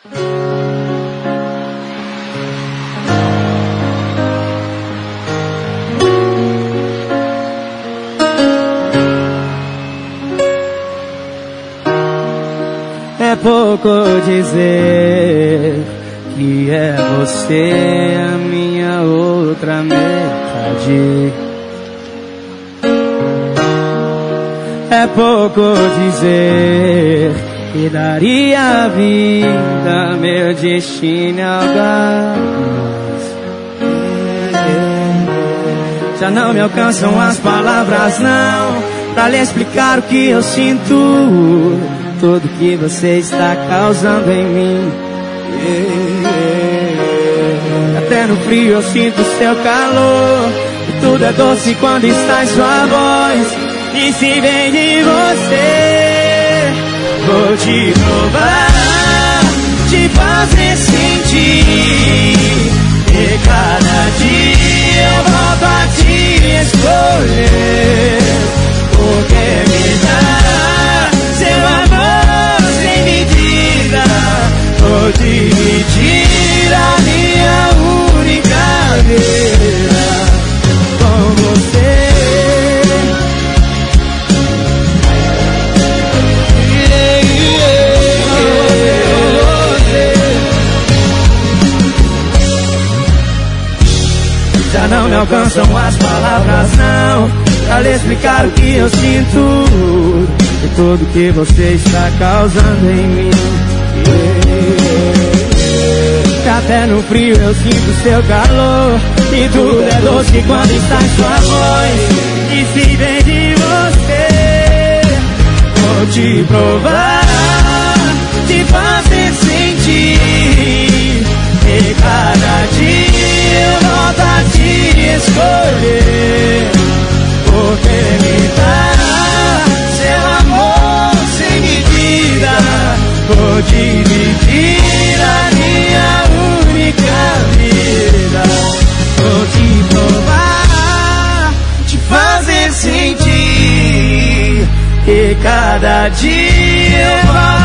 É pouco dizer que é você a minha outra metade. É pouco dizer que daria a vida, meu destino é algo. Já não me alcançam as palavras não pra lhe explicar o que eu sinto, tudo que você está causando em mim. Até no frio eu sinto seu calor, e tudo é doce quando está em sua voz. E se vem de você, vou te provar, te fazer sentir. E cada dia eu volto a te escolher, porque me dá seu amor sem medida. Vou dividir a minha única vida com você. Já não me alcançam as palavras não pra lhe explicar o que eu sinto e tudo que você está causando em mim. Até no frio eu sinto seu calor, e tudo é doce quando está em sua voz. E se vem de você, vou te provar, te fazer sentir. E cada dia eu volto a te escolher, porque me dá seu amor sem medida. Vou dividir a minha única vida. Vou te provar, te fazer sentir. E cada dia eu volto